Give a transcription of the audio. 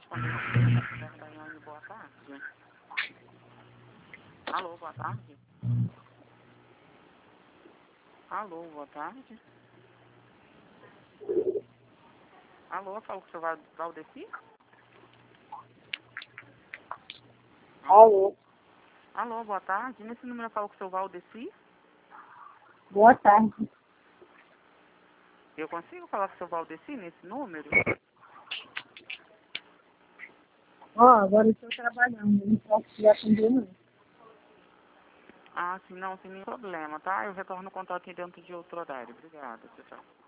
Daiane, boa tarde. Alô, boa tarde. Alô, boa tarde. Alô, falo com o seu Valdeci? Alô, Alô, boa tarde. Nesse número eu falo com o seu Valdeci? boa tarde. Eu consigo falar com o seu Valdeci nesse número? Agora eu estou trabalhando, não posso te atender não. Ah, sim, não, sem nenhum problema, tá? Eu retorno o contato aqui dentro de outro horário. Obrigada, tchau, tchau.